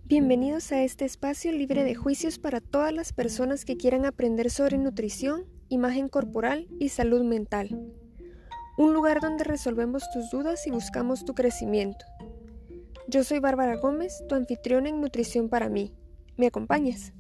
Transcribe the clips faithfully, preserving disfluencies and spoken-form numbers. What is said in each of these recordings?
Bienvenidos a este espacio libre de juicios para todas las personas que quieran aprender sobre nutrición, imagen corporal y salud mental. Un lugar donde resolvemos tus dudas y buscamos tu crecimiento. Yo soy Bárbara Gómez, tu anfitriona en Nutrición para mí. ¿Me acompañas?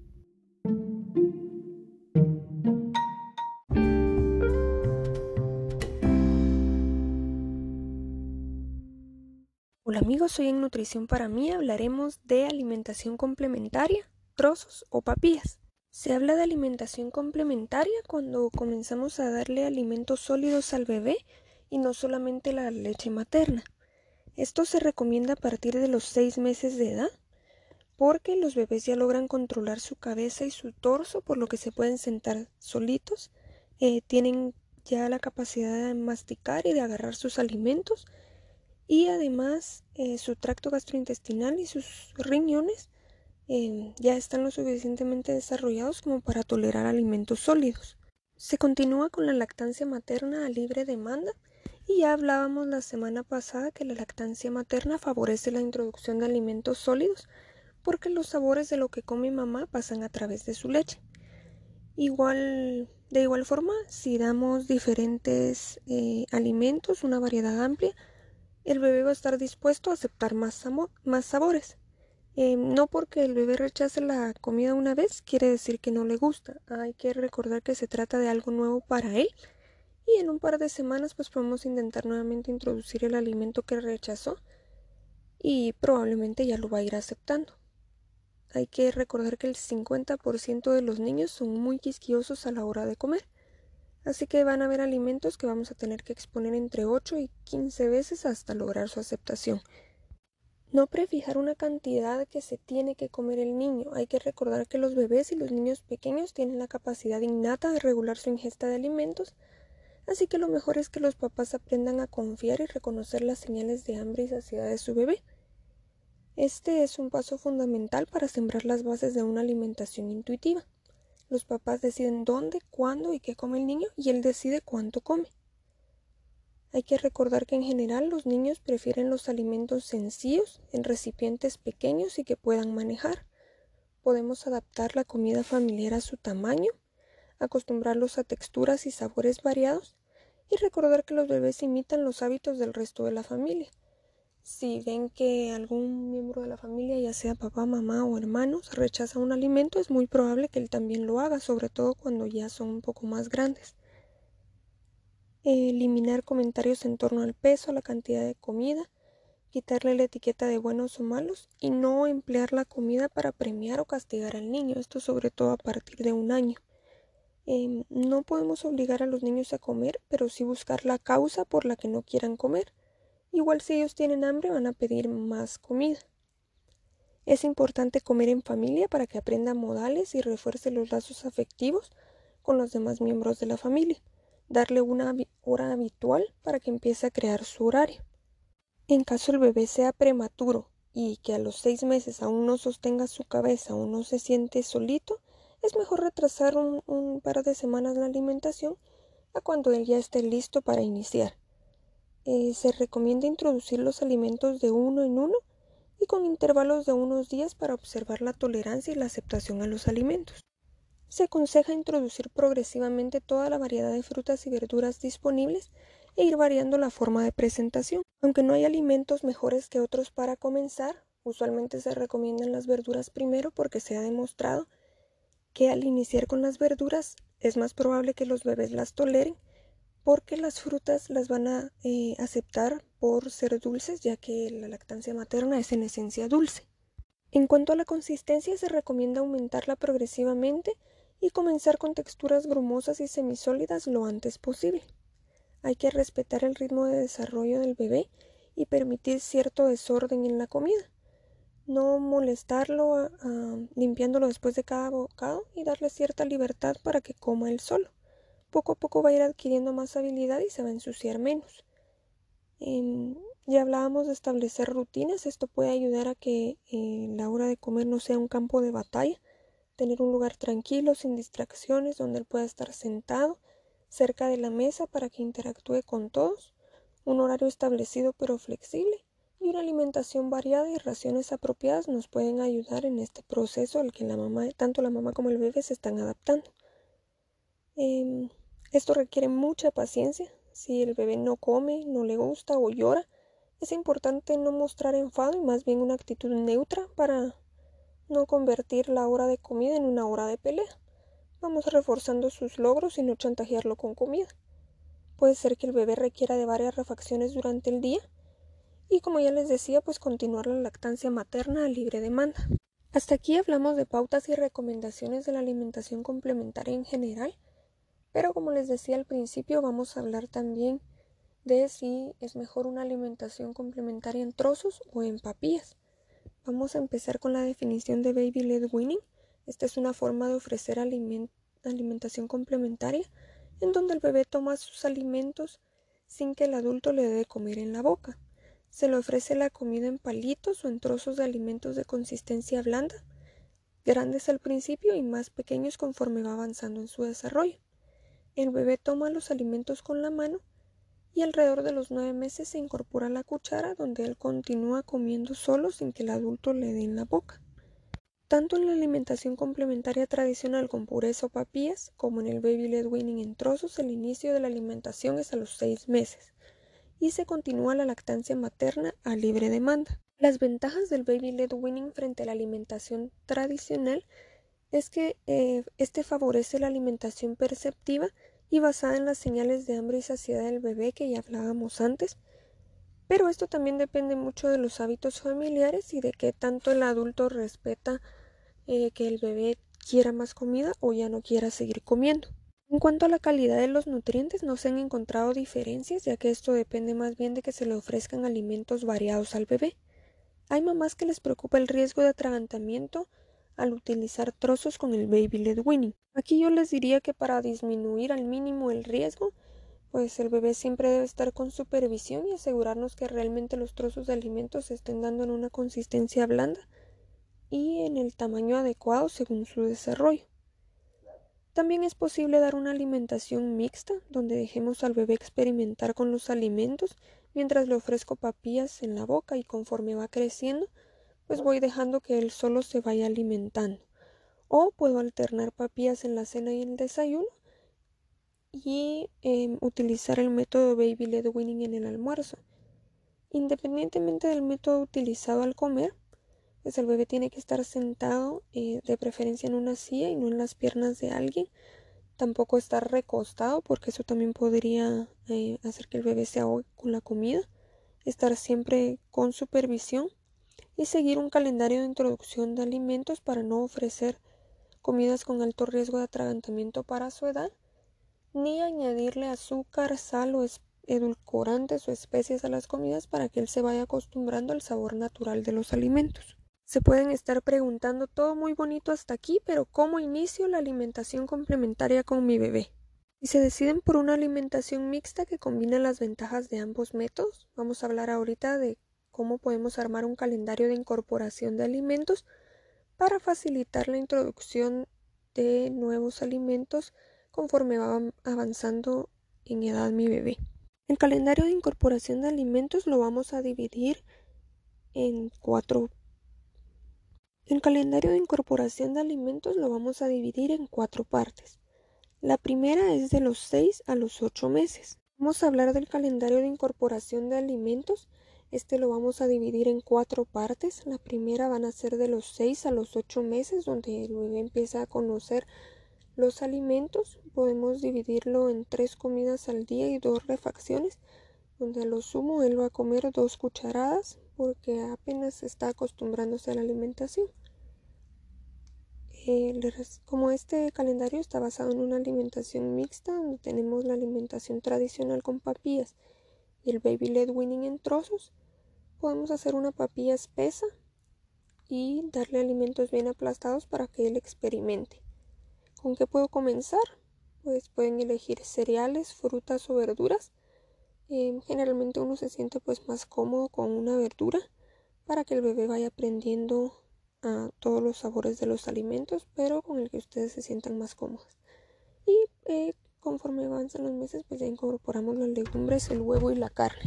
Hola amigos, hoy en Nutrición para mí hablaremos de alimentación complementaria, trozos o papillas. Se habla de alimentación complementaria cuando comenzamos a darle alimentos sólidos al bebé y no solamente la leche materna. Esto se recomienda a partir de los seis meses de edad porque los bebés ya logran controlar su cabeza y su torso, por lo que se pueden sentar solitos, eh, tienen ya la capacidad de masticar y de agarrar sus alimentos. Y además eh, su tracto gastrointestinal y sus riñones eh, ya están lo suficientemente desarrollados como para tolerar alimentos sólidos. Se continúa con la lactancia materna a libre demanda y ya hablábamos la semana pasada que la lactancia materna favorece la introducción de alimentos sólidos porque los sabores de lo que come mamá pasan a través de su leche. Igual, de igual forma, si damos diferentes eh, alimentos, una variedad amplia, el bebé va a estar dispuesto a aceptar más, más sabores. Eh, no porque el bebé rechace la comida una vez quiere decir que no le gusta. Hay que recordar que se trata de algo nuevo para él y en un par de semanas pues podemos intentar nuevamente introducir el alimento que rechazó y probablemente ya lo va a ir aceptando. Hay que recordar que el cincuenta por ciento de los niños son muy quisquillosos a la hora de comer. Así que van a haber alimentos que vamos a tener que exponer entre ocho y quince veces hasta lograr su aceptación. No prefijar una cantidad que se tiene que comer el niño. Hay que recordar que los bebés y los niños pequeños tienen la capacidad innata de regular su ingesta de alimentos, así que lo mejor es que los papás aprendan a confiar y reconocer las señales de hambre y saciedad de su bebé. Este es un paso fundamental para sembrar las bases de una alimentación intuitiva. Los papás deciden dónde, cuándo y qué come el niño y él decide cuánto come. Hay que recordar que en general los niños prefieren los alimentos sencillos, en recipientes pequeños y que puedan manejar. Podemos adaptar la comida familiar a su tamaño, acostumbrarlos a texturas y sabores variados y recordar que los bebés imitan los hábitos del resto de la familia. Si ven que algún miembro de la familia, ya sea papá, mamá o hermanos, rechaza un alimento, es muy probable que él también lo haga, sobre todo cuando ya son un poco más grandes. Eliminar comentarios en torno al peso, a la cantidad de comida, quitarle la etiqueta de buenos o malos y no emplear la comida para premiar o castigar al niño, esto sobre todo a partir de un año. Eh, no podemos obligar a los niños a comer, pero sí buscar la causa por la que no quieran comer. Igual si ellos tienen hambre van a pedir más comida. Es importante comer en familia para que aprenda modales y refuerce los lazos afectivos con los demás miembros de la familia. Darle una hora habitual para que empiece a crear su horario. En caso el bebé sea prematuro y que a los seis meses aún no sostenga su cabeza o no se siente solito, es mejor retrasar un, un par de semanas la alimentación a cuando él ya esté listo para iniciar. Eh, se recomienda introducir los alimentos de uno en uno y con intervalos de unos días para observar la tolerancia y la aceptación a los alimentos. Se aconseja introducir progresivamente toda la variedad de frutas y verduras disponibles e ir variando la forma de presentación. Aunque no hay alimentos mejores que otros para comenzar, usualmente se recomiendan las verduras primero porque se ha demostrado que al iniciar con las verduras es más probable que los bebés las toleren porque las frutas las van a eh, aceptar por ser dulces, ya que la lactancia materna es en esencia dulce. En cuanto a la consistencia, se recomienda aumentarla progresivamente y comenzar con texturas grumosas y semisólidas lo antes posible. Hay que respetar el ritmo de desarrollo del bebé y permitir cierto desorden en la comida. No molestarlo a, a, limpiándolo después de cada bocado y darle cierta libertad para que coma él solo. Poco a poco va a ir adquiriendo más habilidad y se va a ensuciar menos. Eh, ya hablábamos de establecer rutinas. Esto puede ayudar a que eh, la hora de comer no sea un campo de batalla. Tener un lugar tranquilo, sin distracciones, donde él pueda estar sentado cerca de la mesa para que interactúe con todos. Un horario establecido pero flexible Y una alimentación variada y raciones apropiadas nos pueden ayudar en este proceso al que la mamá, tanto la mamá como el bebé se están adaptando. Eh, esto requiere mucha paciencia. Si el bebé no come, no le gusta o llora, es importante no mostrar enfado y más bien una actitud neutra para no convertir la hora de comida en una hora de pelea. Vamos reforzando sus logros y no chantajearlo con comida. Puede ser que el bebé requiera de varias refacciones durante el día y, como ya les decía, pues continuar la lactancia materna a libre demanda. Hasta aquí hablamos de pautas y recomendaciones de la alimentación complementaria en general, pero como les decía al principio, vamos a hablar también de si es mejor una alimentación complementaria en trozos o en papillas. Vamos a empezar con la definición de Baby-led weaning. Esta es una forma de ofrecer aliment- alimentación complementaria en donde el bebé toma sus alimentos sin que el adulto le dé de comer en la boca. Se le ofrece la comida en palitos o en trozos de alimentos de consistencia blanda, grandes al principio y más pequeños conforme va avanzando en su desarrollo. El bebé toma los alimentos con la mano y alrededor de los nueve meses se incorpora la cuchara donde él continúa comiendo solo sin que el adulto le dé en la boca. Tanto en la alimentación complementaria tradicional con purés o papillas como en el Baby-led weaning en trozos, el inicio de la alimentación es a los seis meses y se continúa la lactancia materna a libre demanda. Las ventajas del Baby-led weaning frente a la alimentación tradicional es que eh, este favorece la alimentación perceptiva y basada en las señales de hambre y saciedad del bebé que ya hablábamos antes, pero esto también depende mucho de los hábitos familiares y de qué tanto el adulto respeta eh, que el bebé quiera más comida o ya no quiera seguir comiendo. En cuanto a la calidad de los nutrientes, no se han encontrado diferencias, ya que esto depende más bien de que se le ofrezcan alimentos variados al bebé. Hay mamás que les preocupa el riesgo de atragantamiento al utilizar trozos con el Baby-led weaning. Aquí yo les diría que para disminuir al mínimo el riesgo, pues el bebé siempre debe estar con supervisión y asegurarnos que realmente los trozos de alimentos se estén dando en una consistencia blanda y en el tamaño adecuado según su desarrollo. También es posible dar una alimentación mixta, donde dejemos al bebé experimentar con los alimentos mientras le ofrezco papillas en la boca y conforme va creciendo, pues voy dejando que él solo se vaya alimentando. O puedo alternar papillas en la cena y el desayuno y eh, utilizar el método Baby-led weaning en el almuerzo. Independientemente del método utilizado al comer, pues el bebé tiene que estar sentado, eh, de preferencia en una silla y no en las piernas de alguien. Tampoco estar recostado porque eso también podría eh, hacer que el bebé se ahogue con la comida. Estar siempre con supervisión y seguir un calendario de introducción de alimentos para no ofrecer comidas con alto riesgo de atragantamiento para su edad, ni añadirle azúcar, sal o edulcorantes o especias a las comidas para que él se vaya acostumbrando al sabor natural de los alimentos. Se pueden estar preguntando, todo muy bonito hasta aquí, pero ¿cómo inicio la alimentación complementaria con mi bebé? Si se deciden por una alimentación mixta que combina las ventajas de ambos métodos, vamos a hablar ahorita de cómo podemos armar un calendario de incorporación de alimentos para facilitar la introducción de nuevos alimentos conforme va avanzando en edad mi bebé. El calendario de incorporación de alimentos lo vamos a dividir en cuatro El calendario de incorporación de alimentos lo vamos a dividir en cuatro partes. La primera es de los seis a los ocho meses. Vamos a hablar del calendario de incorporación de alimentos. Este lo vamos a dividir en cuatro partes. La primera van a ser de los seis a los ocho meses, donde el bebé empieza a conocer los alimentos. Podemos dividirlo en tres comidas al día y dos refacciones, donde a lo sumo él va a comer dos cucharadas porque apenas está acostumbrándose a la alimentación. Eh, como este calendario está basado en una alimentación mixta, donde tenemos la alimentación tradicional con papillas y el Baby-led weaning en trozos, podemos hacer una papilla espesa y darle alimentos bien aplastados para que él experimente. ¿Con qué puedo comenzar? Pues pueden elegir cereales, frutas o verduras. Eh, generalmente uno se siente pues más cómodo con una verdura para que el bebé vaya aprendiendo a todos los sabores de los alimentos, pero con el que ustedes se sientan más cómodos. Y eh, conforme avanzan los meses, pues ya incorporamos las legumbres, el huevo y la carne.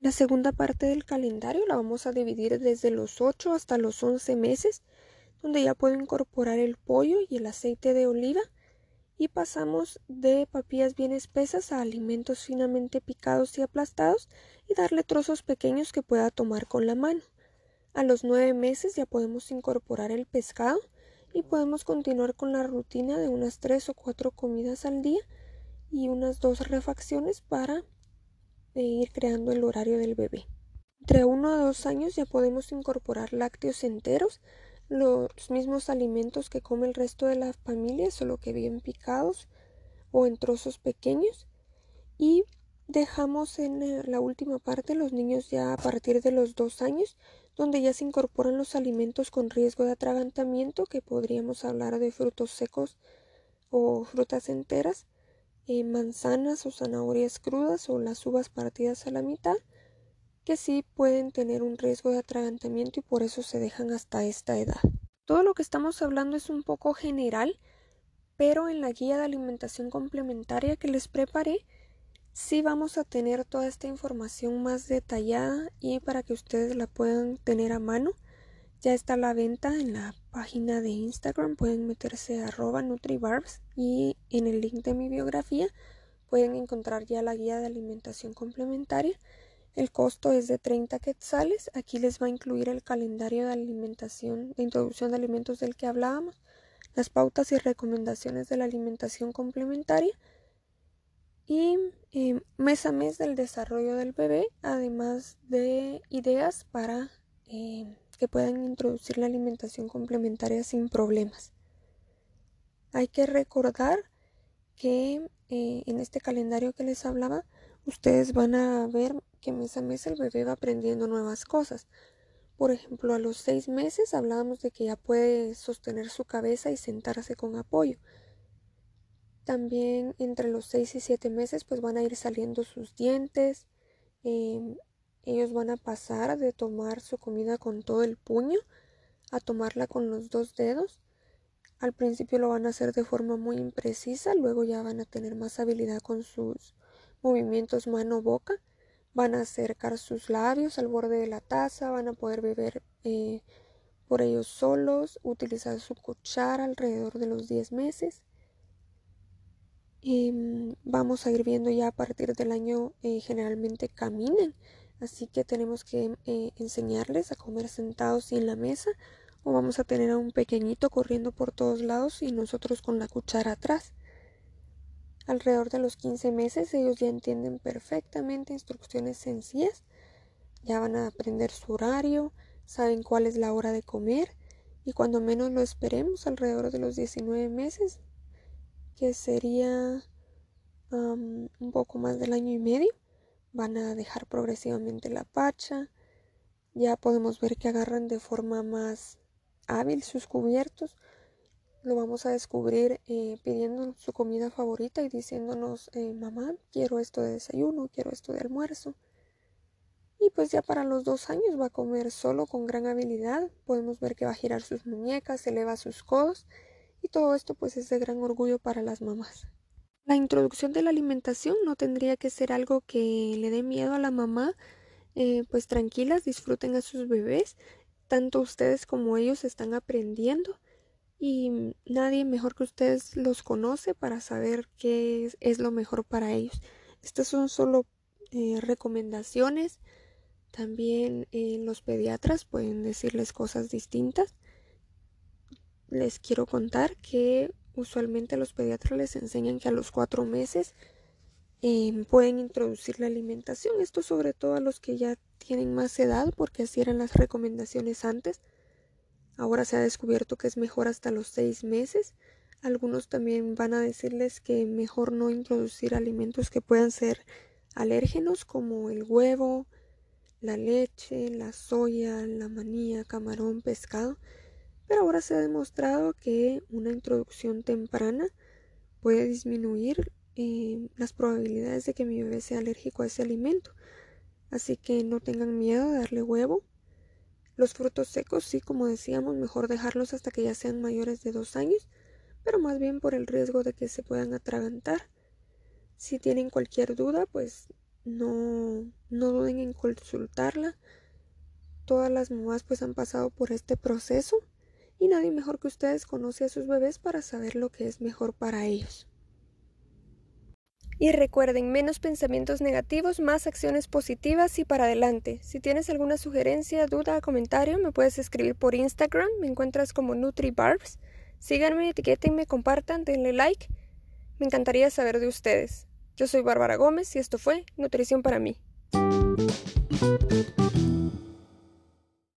La segunda parte del calendario la vamos a dividir desde los ocho hasta los once meses, donde ya puedo incorporar el pollo y el aceite de oliva, y pasamos de papillas bien espesas a alimentos finamente picados y aplastados y darle trozos pequeños que pueda tomar con la mano. A los nueve meses ya podemos incorporar el pescado y podemos continuar con la rutina de unas tres o cuatro comidas al día y unas dos refacciones para eh, ir creando el horario del bebé. Entre uno a dos años ya podemos incorporar lácteos enteros, los mismos alimentos que come el resto de la familia, solo que bien picados o en trozos pequeños. Y dejamos en la última parte los niños ya a partir de los dos años, donde ya se incorporan los alimentos con riesgo de atragantamiento, que podríamos hablar de frutos secos o frutas enteras, eh, manzanas o zanahorias crudas o las uvas partidas a la mitad, que sí pueden tener un riesgo de atragantamiento y por eso se dejan hasta esta edad. Todo lo que estamos hablando es un poco general, pero en la guía de alimentación complementaria que les preparé, sí vamos a tener toda esta información más detallada y para que ustedes la puedan tener a mano. Ya está a la venta en la página de Instagram, pueden meterse a arroba nutribarbs y en el link de mi biografía pueden encontrar ya la guía de alimentación complementaria. El costo es de treinta quetzales. Aquí les va a incluir el calendario de alimentación, de introducción de alimentos del que hablábamos, las pautas y recomendaciones de la alimentación complementaria y eh, mes a mes del desarrollo del bebé, además de ideas para eh, que puedan introducir la alimentación complementaria sin problemas. Hay que recordar que eh, en este calendario que les hablaba, ustedes van a ver que mes a mes el bebé va aprendiendo nuevas cosas. Por ejemplo, a los seis meses hablábamos de que ya puede sostener su cabeza y sentarse con apoyo. También entre los seis y siete meses pues van a ir saliendo sus dientes. Eh, ellos van a pasar de tomar su comida con todo el puño a tomarla con los dos dedos. Al principio lo van a hacer de forma muy imprecisa, luego ya van a tener más habilidad con sus movimientos mano-boca. Van a acercar sus labios al borde de la taza, van a poder beber eh, por ellos solos, utilizar su cuchara alrededor de los diez meses. Eh, vamos a ir viendo ya a partir del año eh, generalmente caminan, así que tenemos que eh, enseñarles a comer sentados y en la mesa, o vamos a tener a un pequeñito corriendo por todos lados y nosotros con la cuchara atrás. Alrededor de los quince meses ellos ya entienden perfectamente instrucciones sencillas, ya van a aprender su horario, saben cuál es la hora de comer y cuando menos lo esperemos, alrededor de los diecinueve meses, que sería um, un poco más del año y medio, van a dejar progresivamente la pacha. Ya podemos ver que agarran de forma más hábil sus cubiertos. Lo vamos a descubrir eh, pidiendo su comida favorita y diciéndonos, eh, mamá, quiero esto de desayuno, quiero esto de almuerzo. Y pues ya para los dos años va a comer solo con gran habilidad. Podemos ver que va a girar sus muñecas, eleva sus codos y todo esto pues es de gran orgullo para las mamás. La introducción de la alimentación no tendría que ser algo que le dé miedo a la mamá. Eh, pues tranquilas, disfruten a sus bebés. Tanto ustedes como ellos están aprendiendo y nadie mejor que ustedes los conoce para saber qué es, es lo mejor para ellos. Estas son solo eh, recomendaciones. También eh, los pediatras pueden decirles cosas distintas. Les quiero contar que usualmente los pediatras les enseñan que a los cuatro meses eh, pueden introducir la alimentación. Esto sobre todo a los que ya tienen más edad, porque así eran las recomendaciones antes. Ahora se ha descubierto que es mejor hasta los seis meses. Algunos también van a decirles que mejor no introducir alimentos que puedan ser alérgenos, como el huevo, la leche, la soya, la manía, camarón, pescado. Pero ahora se ha demostrado que una introducción temprana puede disminuir eh, las probabilidades de que mi bebé sea alérgico a ese alimento. Así que no tengan miedo de darle huevo. Los frutos secos, sí, como decíamos, mejor dejarlos hasta que ya sean mayores de dos años, pero más bien por el riesgo de que se puedan atragantar. Si tienen cualquier duda, pues no, no duden en consultarla. Todas las mamás pues han pasado por este proceso y nadie mejor que ustedes conoce a sus bebés para saber lo que es mejor para ellos. Y recuerden, menos pensamientos negativos, más acciones positivas y para adelante. Si tienes alguna sugerencia, duda o comentario, me puedes escribir por Instagram, me encuentras como NutriBarbs. Síganme, etiquétenme, compartan, denle like. Me encantaría saber de ustedes. Yo soy Bárbara Gómez y esto fue Nutrición para mí.